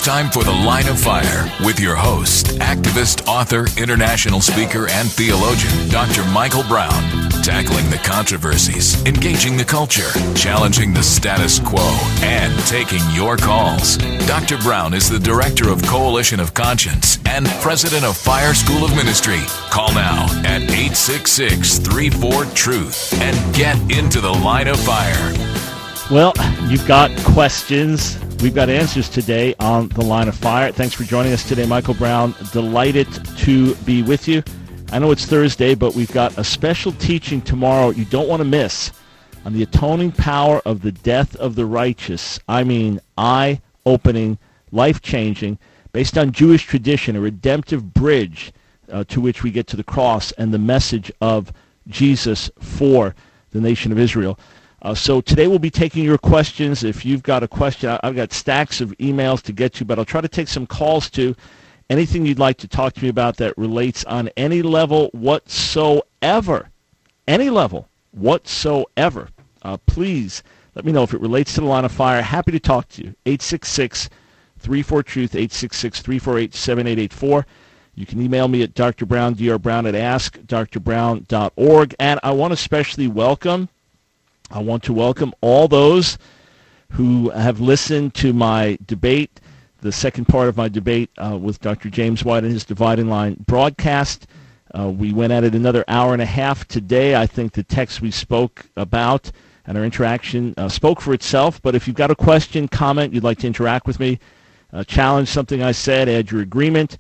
time for The Line of Fire with your host, activist, author, international speaker, and theologian, Dr. Michael Brown. Tackling the controversies, engaging the culture, challenging the status quo, and taking your calls. Dr. Brown is the director of Coalition of Conscience and president of Fire School of Ministry. Call now at 866-34-TRUTH and get into the Line of Fire. Well, you've got questions. We've got answers today on the Line of Fire. Thanks for joining us today, Michael Brown. Delighted to be with you. I know it's Thursday, but we've got a special teaching tomorrow you don't want to miss on the atoning power of the death of the righteous. I mean, eye-opening, life-changing, based on Jewish tradition, a redemptive bridge to which we get to the cross and the message of Jesus for the nation of Israel. So today we'll be taking your questions. If you've got a question, I've got stacks of emails to get to, but I'll try to take some calls too. Anything you'd like to talk to me about that relates on any level whatsoever, any level whatsoever, please let me know if it relates to the Line of Fire. Happy to talk to you. 866-34-TRUTH, 866-348-7884. You can email me at drbrown, drbrown at askdrbrown.org. And I want to welcome all those who have listened to my debate, the second part of my debate with Dr. James White and his Dividing Line broadcast. We went at it another hour and a half today. I think the text we spoke about and our interaction spoke for itself. But if you've got a question, comment, you'd like to interact with me, challenge something I said, add your agreement,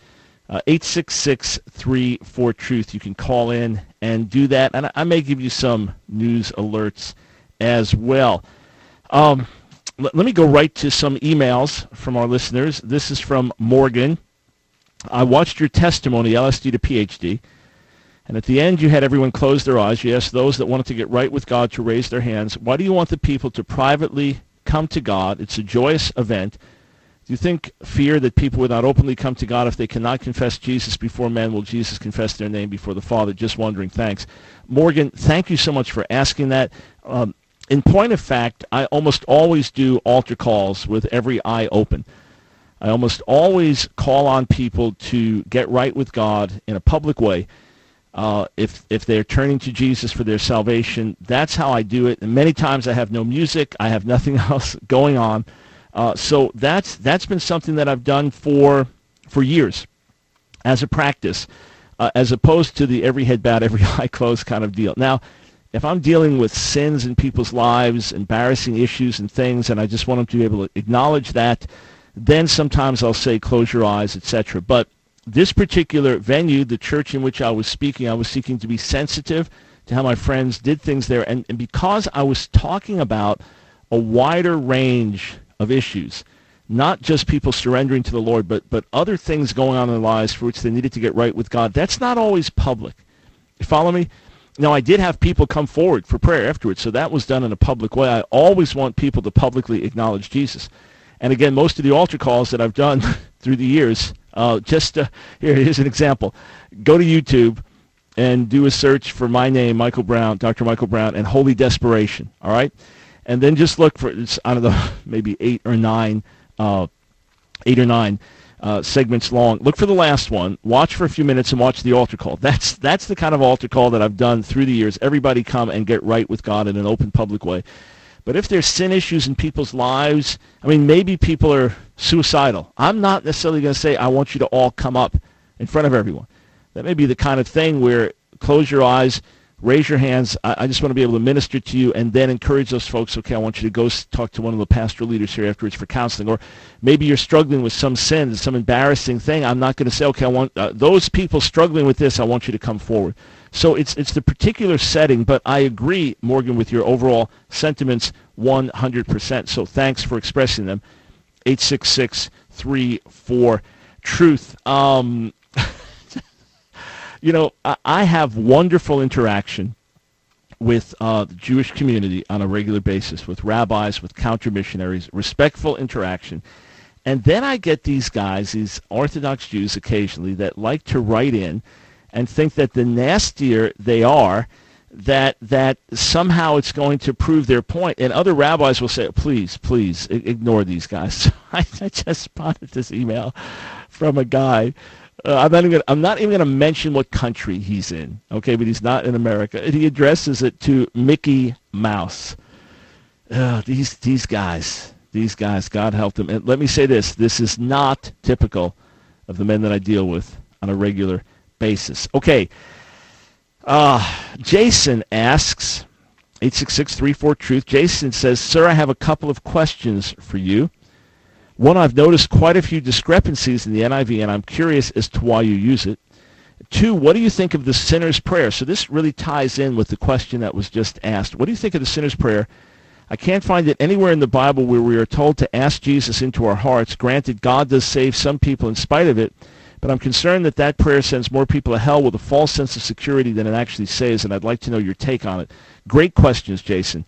866-34-TRUTH. You can call in and do that. And I may give you some news alerts as well. Let me go right to some emails from our listeners. This is from Morgan. I watched your testimony, LSD to PhD, and at the end you had everyone close their eyes. You asked those that wanted to get right with God to raise their hands. Why do you want the people to privately come to God? It's a joyous event. Do you think fear that people would not openly come to God if they cannot confess Jesus before men? Will Jesus confess their name before the Father? Just wondering. Thanks. Morgan, thank you so much for asking that. In point of fact, I almost always do altar calls with every eye open. I almost always call on people to get right with God in a public way. If they're turning to Jesus for their salvation, that's how I do it. And many times I have no music. I have nothing else going on. So that's been something that I've done for years as a practice, as opposed to the every head bowed, every eye closed kind of deal. Now, if I'm dealing with sins in people's lives, embarrassing issues and things, and I just want them to be able to acknowledge that, then sometimes I'll say close your eyes, etc. But this particular venue, the church in which I was speaking, I was seeking to be sensitive to how my friends did things there. And because I was talking about a wider range of issues, not just people surrendering to the Lord, but other things going on in their lives for which they needed to get right with God, that's not always public. You follow me? Now, I did have people come forward for prayer afterwards, so that was done in a public way. I always want people to publicly acknowledge Jesus. And again, most of the altar calls that I've done through the years, here's an example. Go to YouTube and do a search for my name, Michael Brown, Dr. Michael Brown, and Holy Desperation, all right? And then just look for, I don't know, maybe 8 or 9 segments long. Look for the last one. Watch for a few minutes and watch the altar call. That's the kind of altar call that I've done through the years. Everybody come and get right with God in an open public way. But if there's sin issues in people's lives, I mean, maybe people are suicidal. I'm not necessarily going to say I want you to all come up in front of everyone. That may be the kind of thing where close your eyes, raise your hands. I just want to be able to minister to you and then encourage those folks, okay, I want you to go talk to one of the pastoral leaders here afterwards for counseling. Or maybe you're struggling with some sin, some embarrassing thing. I'm not going to say, okay, I want those people struggling with this, I want you to come forward. So it's the particular setting, but I agree, Morgan, with your overall sentiments 100%. So thanks for expressing them. 866-34-TRUTH. You know, I have wonderful interaction with the Jewish community on a regular basis, with rabbis, with counter-missionaries, respectful interaction. And then I get these guys, these Orthodox Jews occasionally, that like to write in and think that the nastier they are, that somehow it's going to prove their point. And other rabbis will say, please ignore these guys. So I just spotted this email from a guy. I'm not even going to mention what country he's in, okay, but he's not in America. And he addresses it to Mickey Mouse. These guys, God help them. And let me say this is not typical of the men that I deal with on a regular basis. Okay. Jason asks, 866-34-TRUTH. Jason says, sir, I have a couple of questions for you. One, I've noticed quite a few discrepancies in the NIV, and I'm curious as to why you use it. Two, what do you think of the sinner's prayer? So this really ties in with the question that was just asked. What do you think of the sinner's prayer? I can't find it anywhere in the Bible where we are told to ask Jesus into our hearts. Granted, God does save some people in spite of it, but I'm concerned that that prayer sends more people to hell with a false sense of security than it actually saves, and I'd like to know your take on it. Great questions, Jason.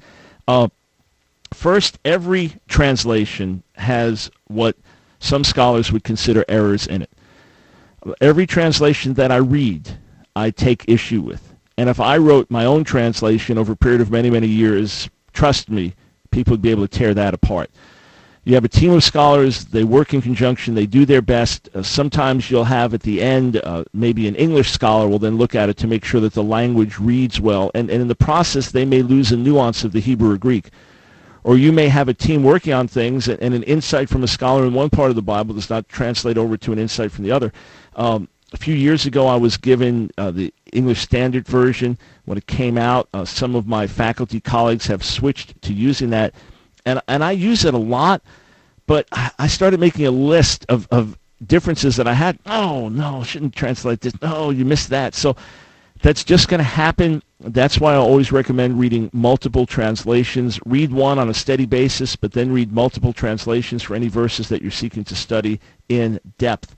First, every translation has what some scholars would consider errors in it. Every translation that I read, I take issue with. And if I wrote my own translation over a period of many, many years, trust me, people would be able to tear that apart. You have a team of scholars, they work in conjunction, they do their best. Sometimes you'll have at the end, maybe an English scholar will then look at it to make sure that the language reads well. And in the process, they may lose a nuance of the Hebrew or Greek. Or you may have a team working on things, and an insight from a scholar in one part of the Bible does not translate over to an insight from the other. A few years ago, I was given the English Standard Version. When it came out, some of my faculty colleagues have switched to using that. And I use it a lot, but I started making a list of differences that I had. Oh, no, shouldn't translate this. No, you missed that. So that's just going to happen. That's why I always recommend reading multiple translations. Read one on a steady basis, but then read multiple translations for any verses that you're seeking to study in depth.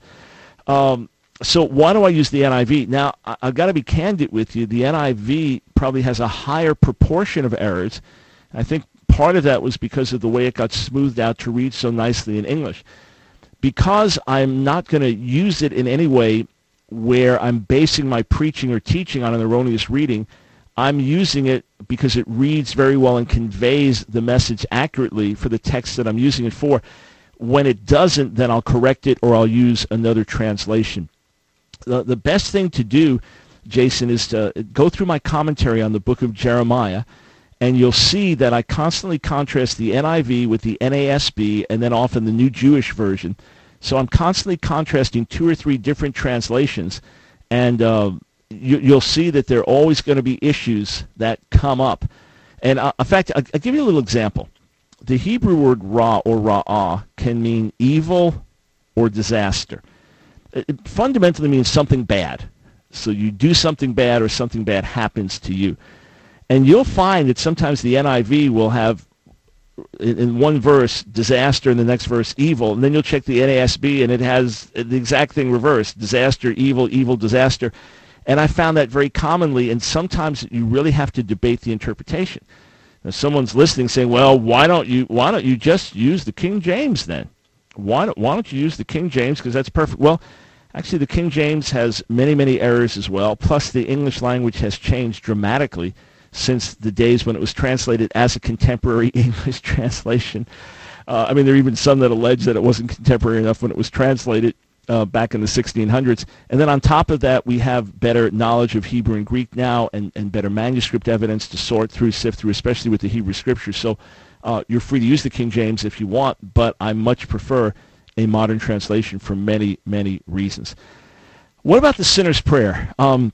So why do I use the NIV? Now, I've got to be candid with you. The NIV probably has a higher proportion of errors. I think part of that was because of the way it got smoothed out to read so nicely in English. Because I'm not going to use it in any way where I'm basing my preaching or teaching on an erroneous reading, I'm using it because it reads very well and conveys the message accurately for the text that I'm using it for. When it doesn't, then I'll correct it or I'll use another translation. The best thing to do, Jason, is to go through my commentary on the book of Jeremiah, and you'll see that I constantly contrast the NIV with the NASB and then often the New Jewish Version. So I'm constantly contrasting 2 or 3 different translations, and you'll see that there are always going to be issues that come up. And in fact, I'll give you a little example. The Hebrew word ra or ra'ah can mean evil or disaster. It fundamentally means something bad. So you do something bad or something bad happens to you. And you'll find that sometimes the NIV will have, in one verse, disaster, and the next verse, evil. And then you'll check the NASB, and it has the exact thing reversed, disaster, evil, evil, disaster. And I found that very commonly, and sometimes you really have to debate the interpretation. Now, someone's listening saying, well, why don't you just use the King James then? Why don't you use the King James, because that's perfect? Well, actually, the King James has many, many errors as well, plus the English language has changed dramatically since the days when it was translated as a contemporary English translation. I mean, there are even some that allege that it wasn't contemporary enough when it was translated back in the 1600s. And then on top of that, we have better knowledge of Hebrew and Greek now, and better manuscript evidence to sort through, sift through, especially with the Hebrew Scriptures. So you're free to use the King James if you want, but I much prefer a modern translation for many, many reasons. What about the sinner's prayer?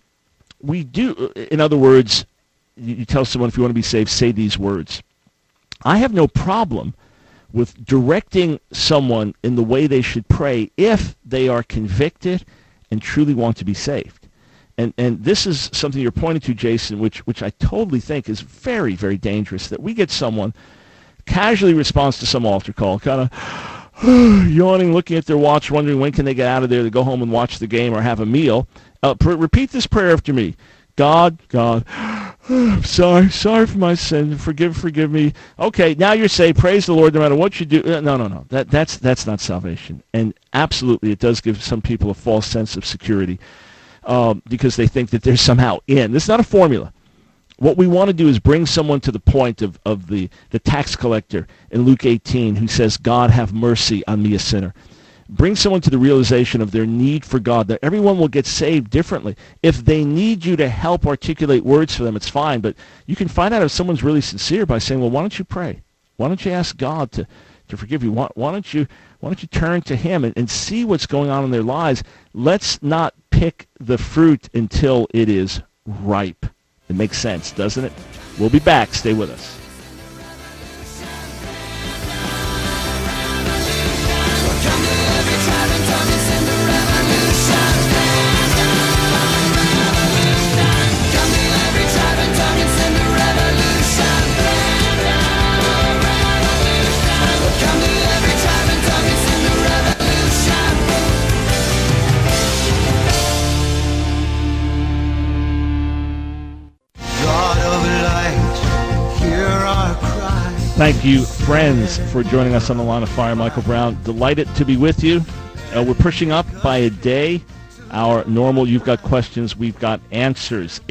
We do, in other words, you tell someone, if you want to be saved, say these words. I have no problem with directing someone in the way they should pray if they are convicted and truly want to be saved. And this is something you're pointing to, Jason, which I totally think is very, very dangerous, that we get someone casually responds to some altar call, kind of yawning, looking at their watch, wondering when can they get out of there to go home and watch the game or have a meal. Repeat this prayer after me. God, sorry for my sin. Forgive me. Okay, now you're saved. Praise the Lord no matter what you do. No. That's not salvation. And absolutely, it does give some people a false sense of security because they think that they're somehow in. This is not a formula. What we want to do is bring someone to the point of the tax collector in Luke 18 who says, God, have mercy on me, a sinner. Bring someone to the realization of their need for God, that everyone will get saved differently. If they need you to help articulate words for them, it's fine, but you can find out if someone's really sincere by saying, well, why don't you pray? Why don't you ask God to forgive you? Why don't you turn to him and see what's going on in their lives? Let's not pick the fruit until it is ripe. It makes sense, doesn't it? We'll be back. Stay with us. Thank you, friends, for joining us on the Line of Fire. Michael Brown, delighted to be with you. We're pushing up by a day our normal You've Got Questions, We've Got Answers,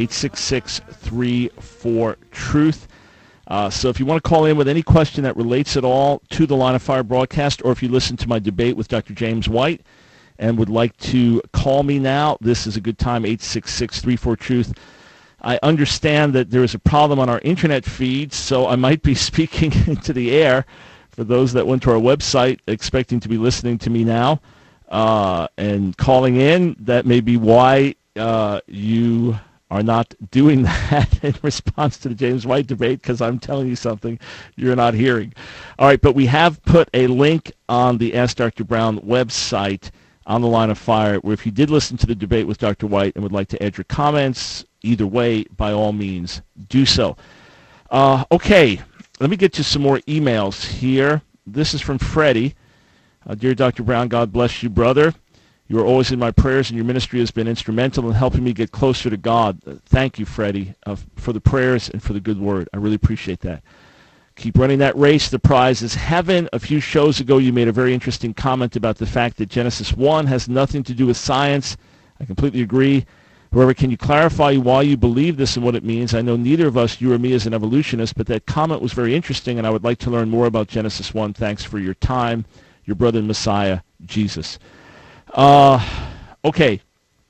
866-34-TRUTH. So if you want to call in with any question that relates at all to the Line of Fire broadcast, or if you listen to my debate with Dr. James White and would like to call me now, this is a good time, 866-34-TRUTH. I understand that there is a problem on our internet feed, so I might be speaking into the air for those that went to our website expecting to be listening to me now and calling in. That may be why you are not doing that in response to the James White debate, because I'm telling you something you're not hearing. All right, but we have put a link on the Ask Dr. Brown website on the Line of Fire, where if you did listen to the debate with Dr. White and would like to add your comments, either way, by all means, do so. Okay, let me get to some more emails here. This is from Freddie. Dear Dr. Brown, God bless you, brother. You are always in my prayers, and your ministry has been instrumental in helping me get closer to God. Thank you, Freddie, for the prayers and for the good word. I really appreciate that. Keep running that race. The prize is heaven. A few shows ago, you made a very interesting comment about the fact that Genesis 1 has nothing to do with science. I completely agree. However, can you clarify why you believe this and what it means? I know neither of us, you or me, is an evolutionist, but that comment was very interesting, and I would like to learn more about Genesis 1. Thanks for your time. Your brother and Messiah, Jesus. Okay.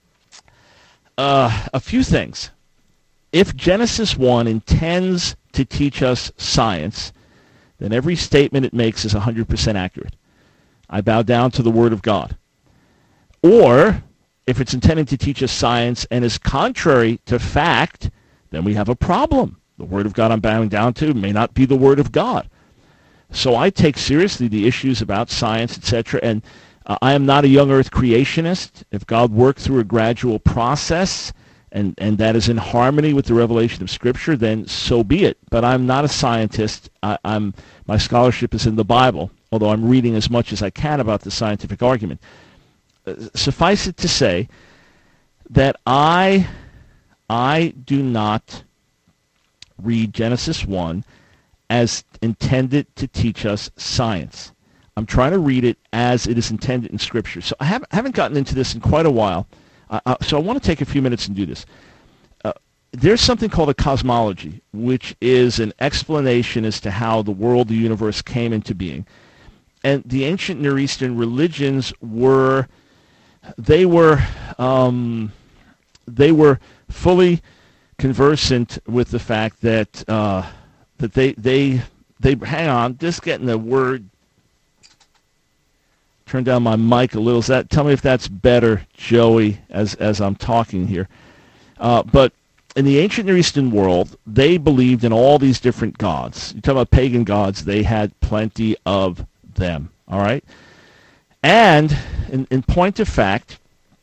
A few things. If Genesis 1 intends to teach us science, then every statement it makes is 100% accurate. I bow down to the Word of God. Or, if it's intended to teach us science and is contrary to fact, then we have a problem. The Word of God I'm bowing down to may not be the Word of God. So I take seriously the issues about science, etc., and I am not a young earth creationist. If God worked through a gradual process and that is in harmony with the revelation of Scripture, then so be it. But I'm not a scientist. My scholarship is in the Bible, although I'm reading as much as I can about the scientific argument. Suffice it to say that I do not read Genesis 1 as intended to teach us science. I'm trying to read it as it is intended in Scripture. So I haven't gotten into this in quite a while, so I want to take a few minutes and do this. There's something called a cosmology, which is an explanation as to how the world, the universe, came into being. And the ancient Near Eastern religions were fully conversant with the fact that that they hang on, just getting the word. Turn down my mic a little. Tell me if that's better, Joey, as I'm talking here. But in the ancient Near Eastern world, they believed in all these different gods. You talk about pagan gods, they had plenty of them. All right, and in point of fact,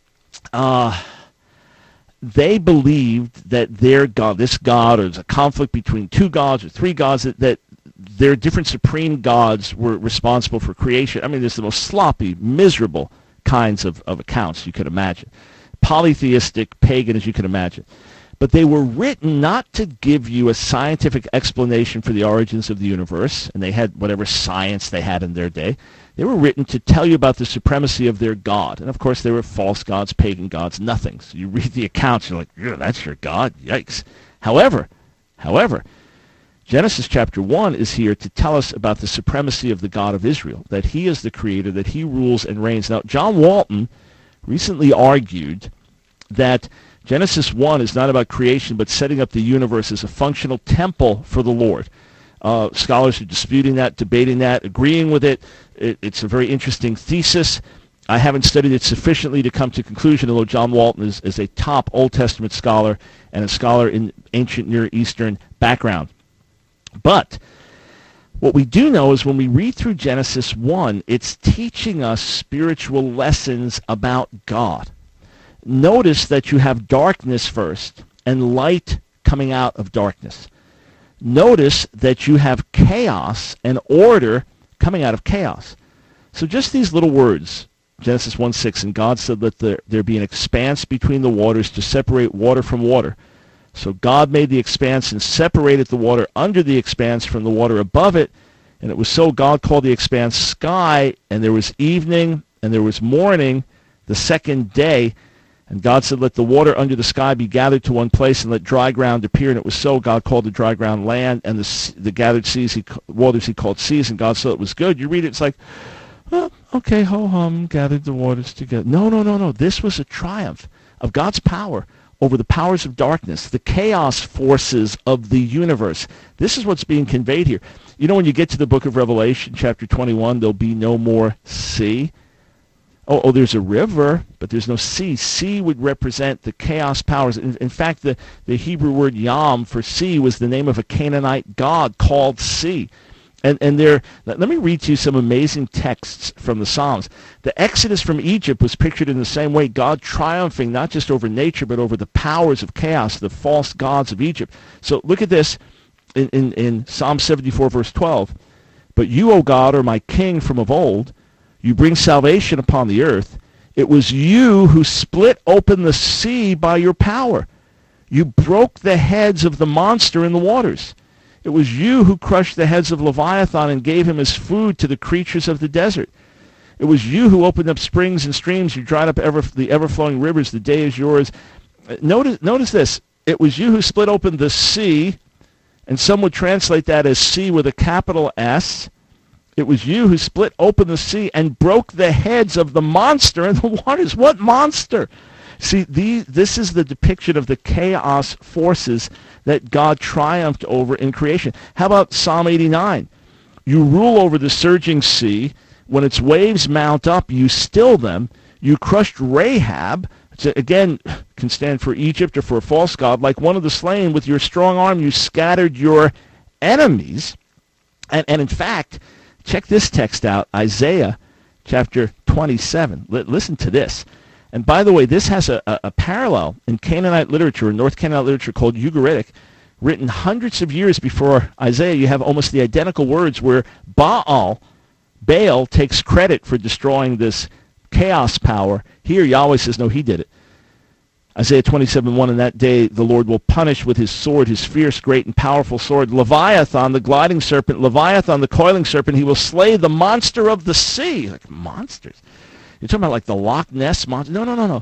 they believed that their god, this god, or there's a conflict between two gods or three gods, that their different supreme gods were responsible for creation. I mean, there's the most sloppy, miserable kinds of accounts you could imagine. Polytheistic, pagan as you could imagine. But they were written not to give you a scientific explanation for the origins of the universe, and they had whatever science they had in their day. They were written to tell you about the supremacy of their god. And of course, they were false gods, pagan gods, nothing. So you read the accounts, you're like, yeah, that's your god? Yikes. However, However, Genesis chapter 1 is here to tell us about the supremacy of the God of Israel, that he is the creator, that he rules and reigns. Now, John Walton recently argued that Genesis 1 is not about creation, but setting up the universe as a functional temple for the Lord. Scholars are disputing that, debating that, agreeing with it. It's a very interesting thesis. I haven't studied it sufficiently to come to conclusion, although John Walton is a top Old Testament scholar and a scholar in ancient Near Eastern background. But what we do know is when we read through Genesis 1, it's teaching us spiritual lessons about God. Notice that you have darkness first and light coming out of darkness. Notice that you have chaos and order coming out of chaos. So just these little words, Genesis 1:6, and God said that there be an expanse between the waters to separate water from water. So God made the expanse and separated the water under the expanse from the water above it. And it was so God called the expanse sky, and there was evening and there was morning the second day. And God said, let the water under the sky be gathered to one place and let dry ground appear. And it was so. God called the dry ground land, and the gathered waters he called seas, and God saw it was good. You read it, it's like, well, okay, ho-hum, gathered the waters together. No. This was a triumph of God's power over the powers of darkness, the chaos forces of the universe. This is what's being conveyed here. You know, when you get to the book of Revelation, chapter 21, there'll be no more sea. Oh, there's a river, but there's no sea. Sea would represent the chaos powers. In fact, the Hebrew word yam for sea was the name of a Canaanite god called sea. And there, let me read to you some amazing texts from the Psalms. The Exodus from Egypt was pictured in the same way, God triumphing not just over nature, but over the powers of chaos, the false gods of Egypt. So look at this in Psalm 74, verse 12. But you, O God, are my king from of old. You bring salvation upon the earth. It was you who split open the sea by your power. You broke the heads of the monster in the waters. It was you who crushed the heads of Leviathan and gave him as food to the creatures of the desert. It was you who opened up springs and streams. You dried up the ever-flowing rivers. The day is yours. Notice this. It was you who split open the sea, and some would translate that as sea with a capital S. It was you who split open the sea and broke the heads of the monster in the waters. What monster? See, this is the depiction of the chaos forces that God triumphed over in creation. How about Psalm 89? You rule over the surging sea. When its waves mount up, you still them. You crushed Rahab. Again, can stand for Egypt or for a false god. Like one of the slain, with your strong arm, you scattered your enemies. And in fact, check this text out, Isaiah chapter 27. Listen to this. And by the way, this has a parallel in Canaanite literature, in North Canaanite literature called Ugaritic, written hundreds of years before Isaiah. You have almost the identical words where Baal takes credit for destroying this chaos power. Here, Yahweh says, no, he did it. Isaiah 27:1, in that day the Lord will punish with his sword, his fierce, great, and powerful sword, Leviathan, the gliding serpent, Leviathan, the coiling serpent. He will slay the monster of the sea. Like monsters. You're talking about like the Loch Ness monster? No.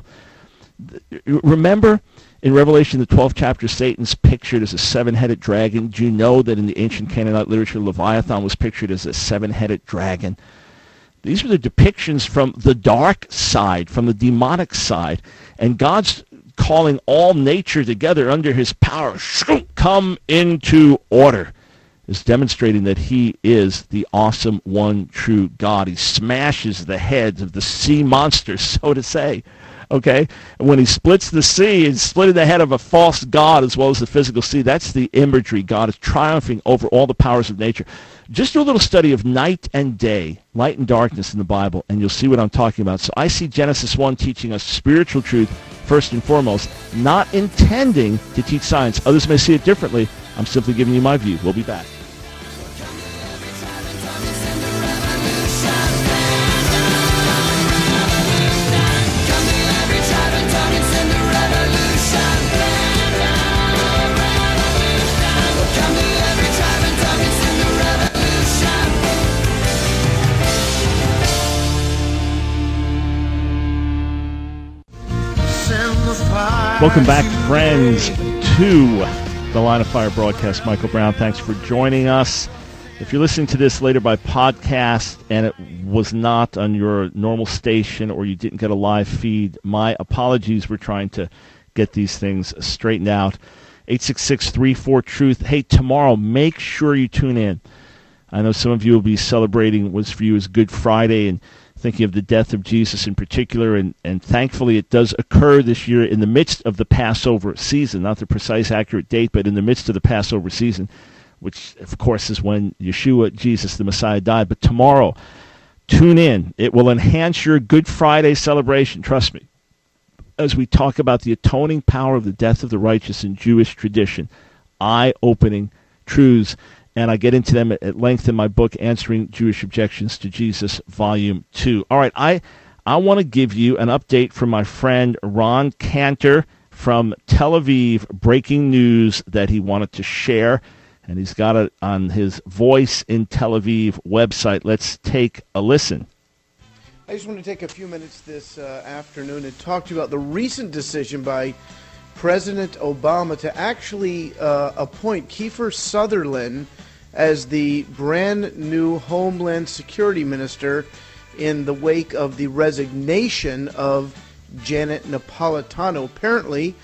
Remember in Revelation, the 12th chapter, Satan's pictured as a seven-headed dragon. Do you know that in the ancient Canaanite literature, Leviathan was pictured as a seven-headed dragon? These were the depictions from the dark side, from the demonic side. And God's calling all nature together under his power. Come into order. Is demonstrating that he is the awesome one true God. He smashes the heads of the sea monsters, so to say. Okay? And when he splits the sea, he's splitting the head of a false god as well as the physical sea. That's the imagery. God is triumphing over all the powers of nature. Just do a little study of night and day, light and darkness in the Bible, and you'll see what I'm talking about. So I see Genesis 1 teaching us spiritual truth first and foremost, not intending to teach science. Others may see it differently. I'm simply giving you my view. We'll be back. Welcome back, friends, to the Line of Fire broadcast. Michael Brown, thanks for joining us. If you're listening to this later by podcast and it was not on your normal station or you didn't get a live feed, my apologies. We're trying to get these things straightened out. 866-34-TRUTH. Hey, tomorrow, make sure you tune in. I know some of you will be celebrating what's for you as Good Friday and thinking of the death of Jesus in particular, and thankfully it does occur this year in the midst of the Passover season, not the precise accurate date, but in the midst of the Passover season, which of course is when Yeshua, Jesus, the Messiah, died. But tomorrow, tune in. It will enhance your Good Friday celebration, trust me, as we talk about the atoning power of the death of the righteous in Jewish tradition, eye-opening truths. And I get into them at length in my book, Answering Jewish Objections to Jesus, Volume 2. All right, I want to give you an update from my friend Ron Cantor from Tel Aviv, breaking news that he wanted to share, and he's got it on his Voice in Tel Aviv website. Let's take a listen. I just want to take a few minutes this afternoon and talk to you about the recent decision by President Obama to actually appoint Kiefer Sutherland as the brand new Homeland Security Minister in the wake of the resignation of Janet Napolitano. Apparently,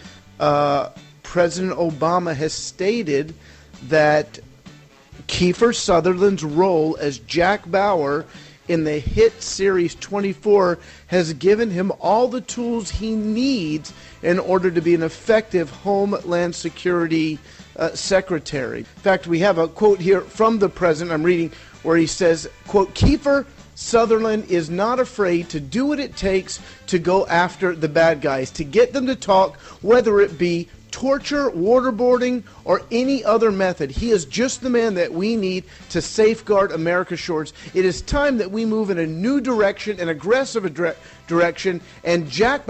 President Obama has stated that Kiefer Sutherland's role as Jack Bauer in the hit series 24 has given him all the tools he needs in order to be an effective Homeland Security secretary. In fact, we have a quote here from the president I'm reading where he says, quote, Kiefer Sutherland is not afraid to do what it takes to go after the bad guys, to get them to talk, whether it be torture, waterboarding, or any other method. He is just the man that we need to safeguard America's shores. It is time that we move in a new direction, an aggressive direction, and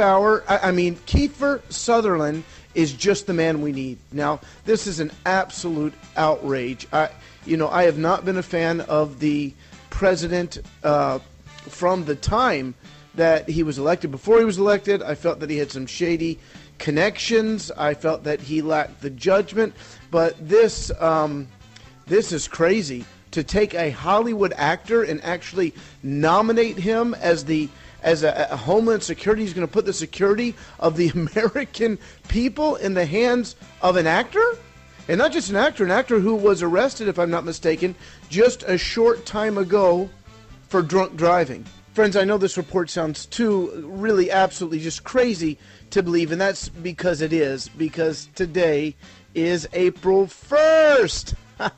Kiefer Sutherland is just the man we need. Now, this is an absolute outrage. I have not been a fan of the president from the time that he was elected. Before he was elected, I felt that he had some shady connections. I felt that he lacked the judgment. But this is crazy, to take a Hollywood actor and actually nominate him as a Homeland Security. He's going to put the security of the American people in the hands of an actor? And not just an actor who was arrested, if I'm not mistaken, just a short time ago for drunk driving. Friends, I know this report sounds too really absolutely just crazy to believe, and that's because it is, because today is April 1st.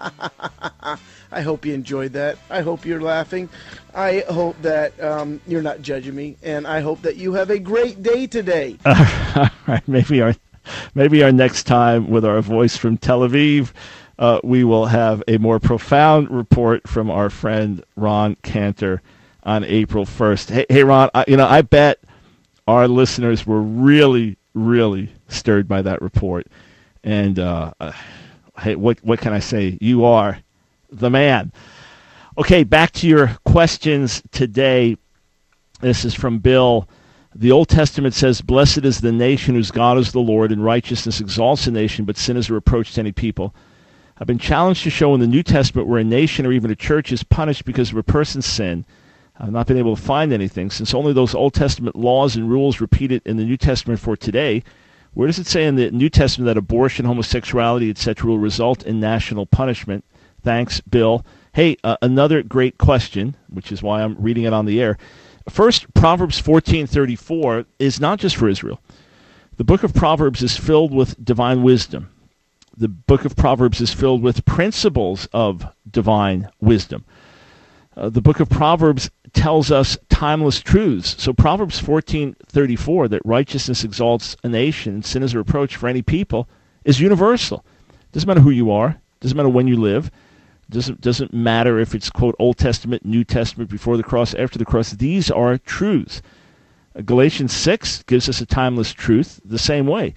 I hope you enjoyed that. I hope you're laughing. I hope that you're not judging me, and I hope that you have a great day today. All right, maybe our next time with our voice from Tel Aviv, we will have a more profound report from our friend Ron Cantor on April 1st. Hey Ron, I bet our listeners were really, really stirred by that report. And hey, what can I say? You are the man. Okay, back to your questions today. This is from Bill. The Old Testament says, blessed is the nation whose God is the Lord, and righteousness exalts a nation, but sin is a reproach to any people. I've been challenged to show in the New Testament where a nation or even a church is punished because of a person's sin. I've not been able to find anything, since only those Old Testament laws and rules repeated in the New Testament for today. Where does it say in the New Testament that abortion, homosexuality, etc. will result in national punishment? Thanks, Bill. Hey, another great question, which is why I'm reading it on the air. First, Proverbs 14:34 is not just for Israel. The book of Proverbs is filled with divine wisdom. The book of Proverbs is filled with principles of divine wisdom. The book of Proverbs tells us timeless truths. So Proverbs 14:34, that righteousness exalts a nation and sin is a reproach for any people, is universal. Doesn't matter who you are. Doesn't matter when you live. Doesn't matter if it's, quote, Old Testament, New Testament, before the cross, after the cross. These are truths. Galatians 6 gives us a timeless truth the same way.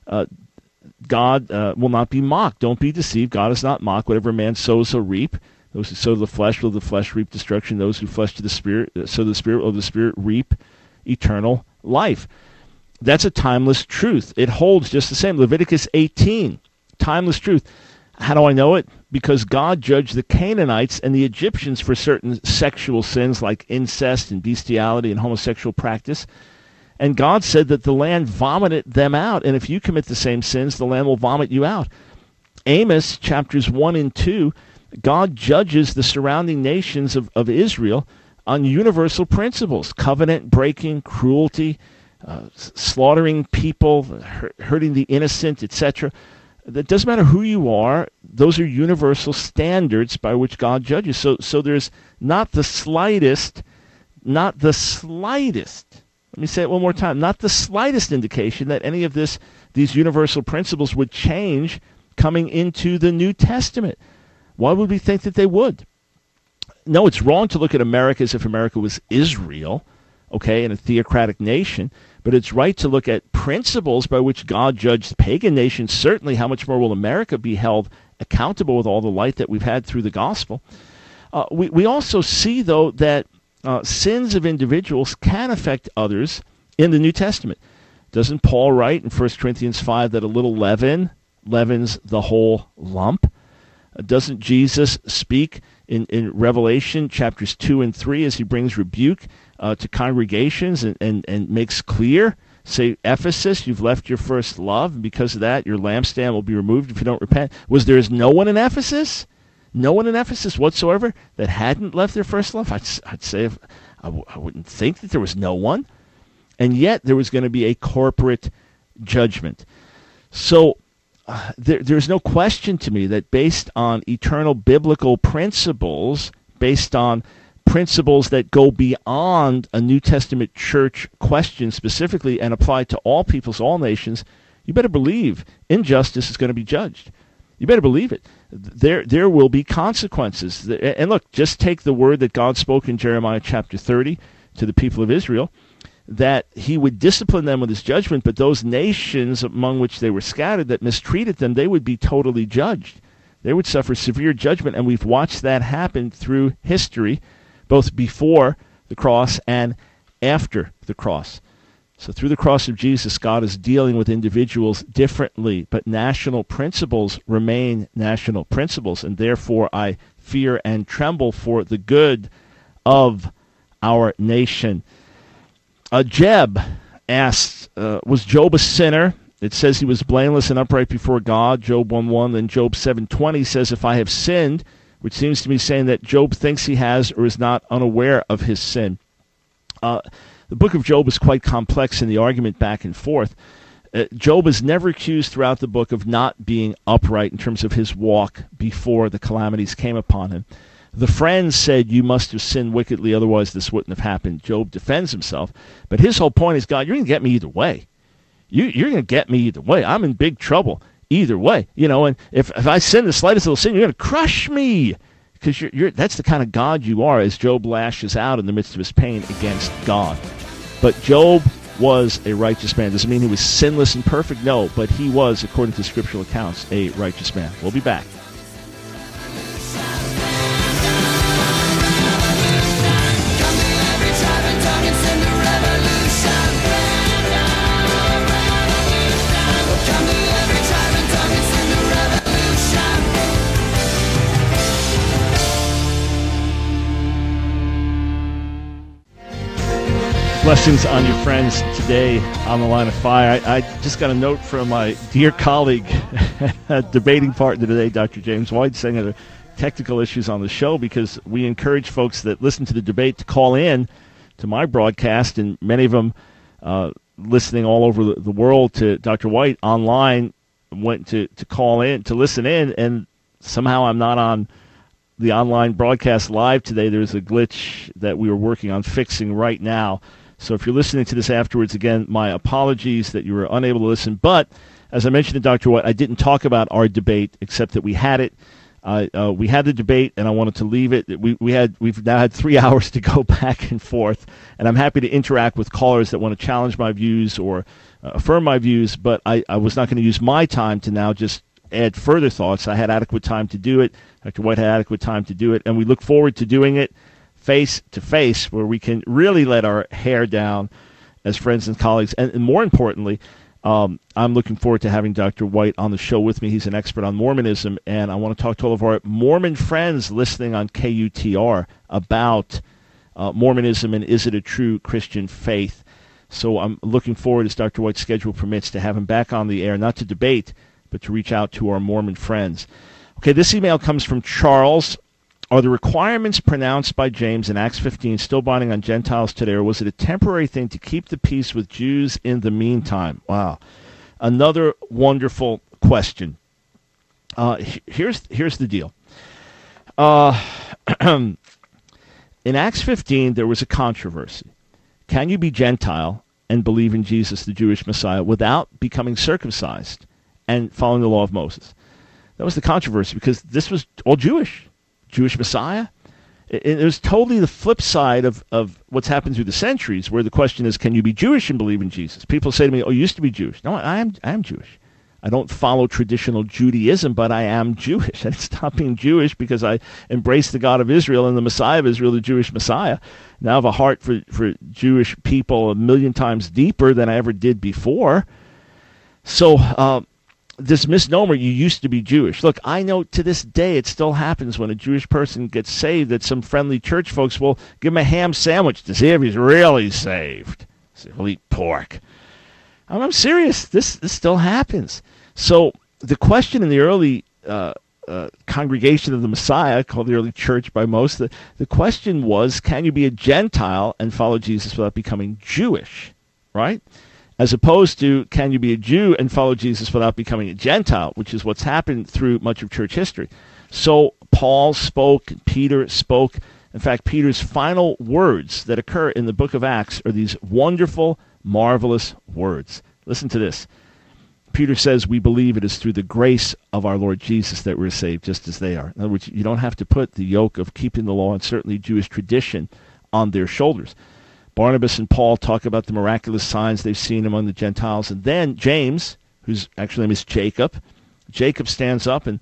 God will not be mocked. Don't be deceived. God is not mocked. Whatever a man sows, he'll reap. Those who sow to the flesh will the flesh reap destruction. Those who flesh to the Spirit, sow the Spirit will the Spirit reap eternal life. That's a timeless truth. It holds just the same. Leviticus 18 timeless truth. How do I know it? Because God judged the Canaanites and the Egyptians for certain sexual sins like incest and bestiality and homosexual practice. And God said that the land vomited them out. And if you commit the same sins, the land will vomit you out. Amos chapters 1 and 2, God judges the surrounding nations of Israel on universal principles: covenant breaking, cruelty, slaughtering people, hurting the innocent, etc. It doesn't matter who you are. Those are universal standards by which God judges. So there's not the slightest, let me say it one more time, not the slightest indication that any of these universal principles would change coming into the New Testament. Why would we think that they would? No, it's wrong to look at America as if America was Israel, okay, and a theocratic nation, but it's right to look at principles by which God judged pagan nations. Certainly, how much more will America be held accountable with all the light that we've had through the gospel? We also see, though, that sins of individuals can affect others in the New Testament. Doesn't Paul write in 1 Corinthians 5 that a little leaven leavens the whole lump? Doesn't Jesus speak in Revelation chapters 2 and 3 as he brings rebuke to congregations and makes clear, say, Ephesus, you've left your first love, and because of that, your lampstand will be removed if you don't repent? There is no one in Ephesus? No one in Ephesus whatsoever that hadn't left their first love? I'd say I wouldn't think that there was no one. And yet there was going to be a corporate judgment. So there's no question to me that based on eternal biblical principles, based on principles that go beyond a New Testament church question specifically and apply to all peoples, all nations, you better believe injustice is going to be judged. You better believe it. There will be consequences. And look, just take the word that God spoke in Jeremiah chapter 30 to the people of Israel, that he would discipline them with his judgment, but those nations among which they were scattered that mistreated them, they would be totally judged. They would suffer severe judgment, and we've watched that happen through history, both before the cross and after the cross. So through the cross of Jesus, God is dealing with individuals differently, but national principles remain national principles, and therefore I fear and tremble for the good of our nation. Jeb asks, was Job a sinner? It says he was blameless and upright before God, Job 1:1. Then Job 7:20 says, if I have sinned, which seems to be saying that Job thinks he has or is not unaware of his sin. The book of Job is quite complex in the argument back and forth. Job is never accused throughout the book of not being upright in terms of his walk before the calamities came upon him. The friends said, you must have sinned wickedly, otherwise this wouldn't have happened. Job defends himself. But his whole point is, God, you're going to get me either way. You're going to get me either way. I'm in big trouble either way. And if I sin the slightest little sin, you're going to crush me. Because that's the kind of God you are, as Job lashes out in the midst of his pain against God. But Job was a righteous man. Doesn't mean he was sinless and perfect, no, but he was, according to scriptural accounts, a righteous man. We'll be back. Blessings on you, friends, today on the Line of Fire. I just got a note from my dear colleague, debating partner today, Dr. James White, saying there are technical issues on the show, because we encourage folks that listen to the debate to call in to my broadcast, and many of them listening all over the world to Dr. White online went to call in, to listen in, and somehow I'm not on the online broadcast live today. There's a glitch that we were working on fixing right now. So if you're listening to this afterwards, again, my apologies that you were unable to listen. But as I mentioned to Dr. White, I didn't talk about our debate, except that we had it. We had the debate, and I wanted to leave it. We've now had 3 hours to go back and forth, and I'm happy to interact with callers that want to challenge my views or affirm my views. But I was not going to use my time to now just add further thoughts. I had adequate time to do it. Dr. White had adequate time to do it, and we look forward to doing it face to face, where we can really let our hair down as friends and colleagues, and more importantly, I'm looking forward to having Dr. White on the show with me. He's an expert on Mormonism, and I want to talk to all of our Mormon friends listening on KUTR about Mormonism and is it a true Christian faith. So I'm looking forward, as Dr. White's schedule permits, to have him back on the air, not to debate, but to reach out to our Mormon friends. Okay, this email comes from Charles. Are the requirements pronounced by James in Acts 15 still binding on Gentiles today, or was it a temporary thing to keep the peace with Jews in the meantime? Wow. Another wonderful question. Here's the deal. In Acts 15, there was a controversy. Can you be Gentile and believe in Jesus, the Jewish Messiah, without becoming circumcised and following the law of Moses? That was the controversy, because this was all Jewish Messiah. It was totally the flip side of what's happened through the centuries, where the question is, can you be Jewish and believe in Jesus? People say to me, oh, you used to be Jewish. No, I am Jewish. I don't follow traditional Judaism, but I am Jewish. I didn't stop being Jewish because I embraced the God of Israel and the Messiah of Israel, the Jewish Messiah. Now I have a heart for Jewish people 1,000,000 times deeper than I ever did before. So this misnomer, you used to be Jewish. Look, I know to this day it still happens when a Jewish person gets saved that some friendly church folks will give him a ham sandwich to see if he's really saved. So he'll eat pork. I'm serious. This still happens. So the question in the early congregation of the Messiah, called the early church by most, the question was, can you be a Gentile and follow Jesus without becoming Jewish, right? As opposed to, can you be a Jew and follow Jesus without becoming a Gentile, which is what's happened through much of church history. So Paul spoke, Peter spoke. In fact, Peter's final words that occur in the book of Acts are these wonderful, marvelous words. Listen to this. Peter says, we believe it is through the grace of our Lord Jesus that we're saved, just as they are. In other words, you don't have to put the yoke of keeping the law and certainly Jewish tradition on their shoulders. Barnabas and Paul talk about the miraculous signs they've seen among the Gentiles. And then James, whose actual name is Jacob stands up and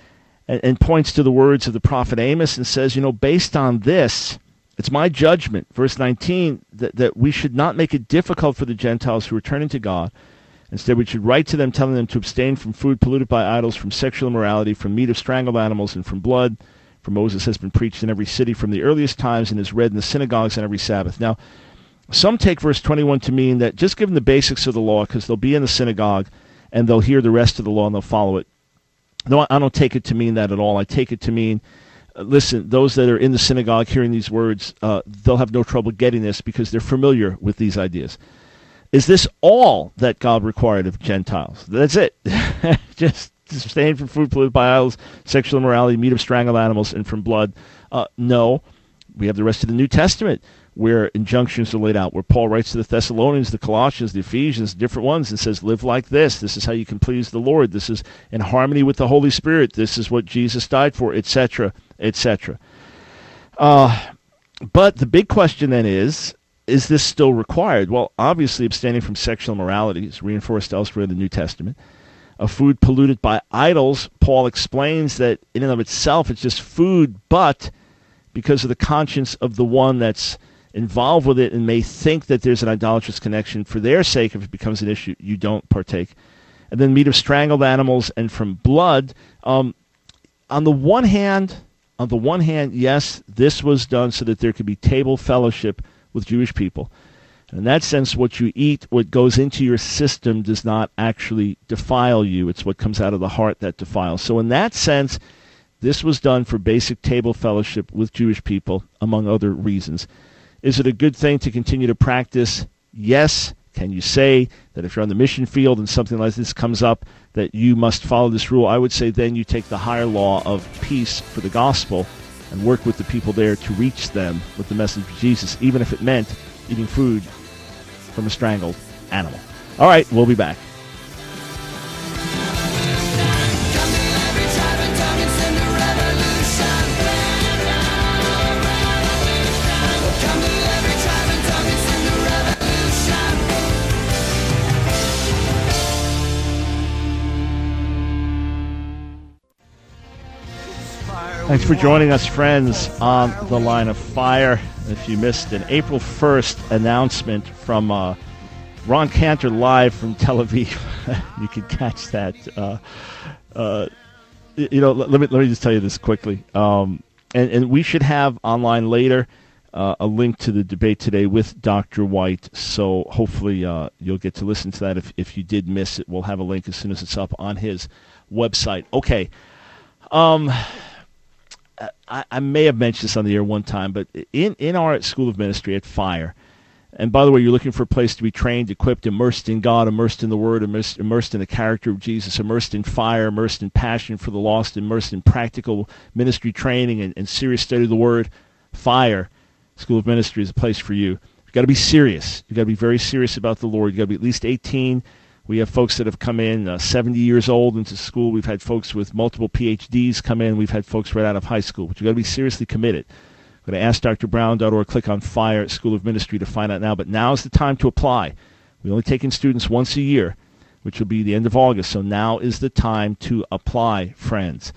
points to the words of the prophet Amos and says, based on this, it's my judgment, verse 19, that we should not make it difficult for the Gentiles who are turning to God. Instead, we should write to them, telling them to abstain from food polluted by idols, from sexual immorality, from meat of strangled animals, and from blood. For Moses has been preached in every city from the earliest times and is read in the synagogues on every Sabbath. Now, some take verse 21 to mean that just give them the basics of the law, because they'll be in the synagogue and they'll hear the rest of the law and they'll follow it. No, I don't take it to mean that at all. I take it to mean, listen, those that are in the synagogue hearing these words, they'll have no trouble getting this because they're familiar with these ideas. Is this all that God required of Gentiles? That's it. Just abstain from food polluted by idols, sexual immorality, meat of strangled animals, and from blood. No. We have the rest of the New Testament where injunctions are laid out, where Paul writes to the Thessalonians, the Colossians, the Ephesians, different ones, and says, live like this. This is how you can please the Lord. This is in harmony with the Holy Spirit. This is what Jesus died for, etc., etc. But the big question then is this still required? Well, obviously, abstaining from sexual immorality is reinforced elsewhere in the New Testament. A food polluted by idols, Paul explains that in and of itself it's just food, but because of the conscience of the one that's involved with it and may think that there's an idolatrous connection, for their sake, if it becomes an issue, you don't partake. And then meat of strangled animals and from blood. On the one hand, yes, this was done so that there could be table fellowship with Jewish people. And in that sense, what you eat, what goes into your system, does not actually defile you. It's what comes out of the heart that defiles. So in that sense, this was done for basic table fellowship with Jewish people, among other reasons. Is it a good thing to continue to practice? Yes. Can you say that if you're on the mission field and something like this comes up, that you must follow this rule? I would say then you take the higher law of peace for the gospel and work with the people there to reach them with the message of Jesus, even if it meant eating food from a strangled animal. All right, we'll be back. Thanks for joining us, friends, on The Line of Fire. If you missed an April 1st announcement from Ron Cantor live from Tel Aviv. You can catch that. Let me just tell you this quickly. And we should have online later a link to the debate today with Dr. White. So hopefully you'll get to listen to that. If you did miss it, we'll have a link as soon as it's up on his website. Okay. I may have mentioned this on the air one time, but in our School of Ministry at Fire, and by the way, you're looking for a place to be trained, equipped, immersed in God, immersed in the Word, immersed in the character of Jesus, immersed in fire, immersed in passion for the lost, immersed in practical ministry training and serious study of the Word. Fire, School of Ministry is a place for you. You've got to be serious. You've got to be very serious about the Lord. You've got to be at least 18. We have folks that have come in 70 years old into school. We've had folks with multiple PhDs come in. We've had folks right out of high school. But you've got to be seriously committed. Go to AskDrBrown.org, click on Fire School of Ministry to find out now. But now is the time to apply. We only take in students once a year, which will be the end of August. So now is the time to apply, friends.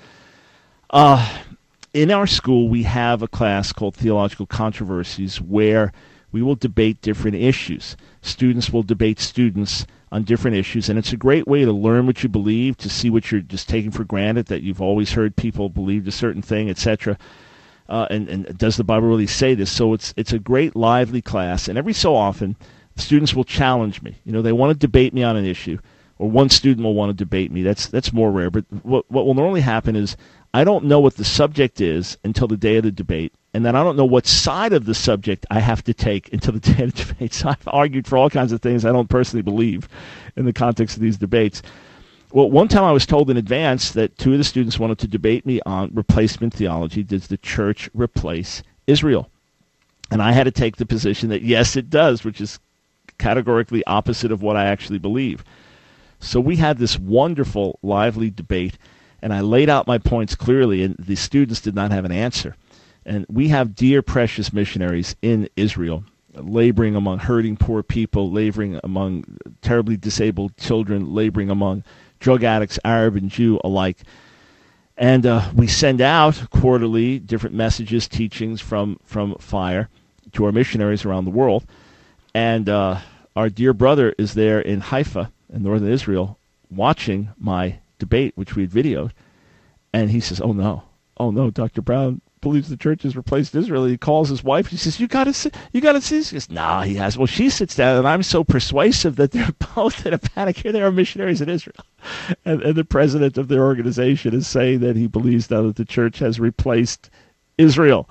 In our school, we have a class called Theological Controversies where we will debate different issues. Students will debate students on different issues, and it's a great way to learn what you believe, to see what you're just taking for granted, that you've always heard people believe a certain thing, etc. And does the Bible really say this? So it's a great, lively class, and every so often, students will challenge me. They want to debate me on an issue, or one student will want to debate me. That's more rare, but what will normally happen is I don't know what the subject is until the day of the debate, and then I don't know what side of the subject I have to take until the day of the debate. So I've argued for all kinds of things I don't personally believe in the context of these debates. Well, one time I was told in advance that two of the students wanted to debate me on replacement theology. Does the church replace Israel? And I had to take the position that yes, it does, which is categorically opposite of what I actually believe. So we had this wonderful, lively debate, and I laid out my points clearly, and the students did not have an answer. And we have dear, precious missionaries in Israel, laboring among hurting poor people, laboring among terribly disabled children, laboring among drug addicts, Arab and Jew alike. And we send out quarterly different messages, teachings from Fire to our missionaries around the world. And our dear brother is there in Haifa, in northern Israel, watching my debate, which we had videoed. And he says, oh no, Dr. Brown believes the church has replaced Israel. He calls his wife. He says, you got to see. She says, nah, he has. Well, she sits down, and I'm so persuasive that they're both in a panic. Here they are, missionaries in Israel. And the president of their organization is saying that he believes now that the church has replaced Israel.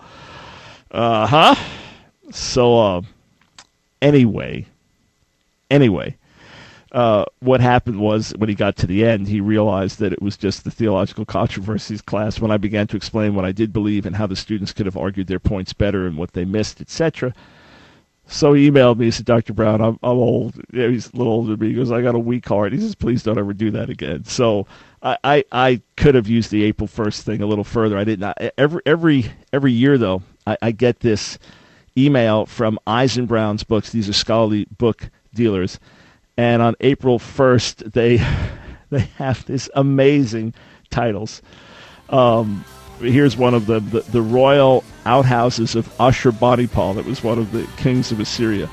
So, anyway, what happened was when he got to the end, he realized that it was just the Theological Controversies class when I began to explain what I did believe and how the students could have argued their points better and what they missed, etc. So he emailed me. He said, Dr. Brown, I'm old. Yeah, he's a little older than me. He goes, I got a weak heart. He says, please don't ever do that again. So I could have used the April 1st thing a little further. I did not. Every year, though, I get this email from Eisenbrown's books. These are scholarly book dealers. And on April 1st, they have these amazing titles. Here's one of them, the Royal Outhouses of Ashurbanipal. That was one of the kings of Assyria.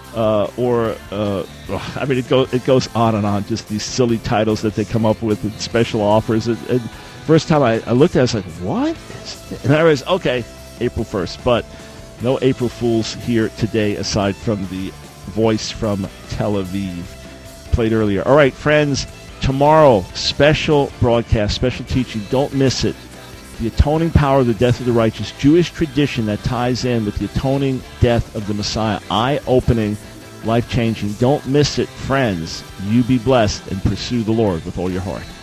It goes on and on, just these silly titles that they come up with and special offers. And first time I looked at it, I was like, what is this? And I was, okay, April 1st. But no April Fools here today aside from the voice from Tel Aviv played earlier. All right, friends, tomorrow, special broadcast, special teaching. Don't miss it. The atoning power of the death of the righteous, Jewish tradition that ties in with the atoning death of the Messiah. Eye-opening, life-changing. Don't miss it, friends. You be blessed and pursue the Lord with all your heart.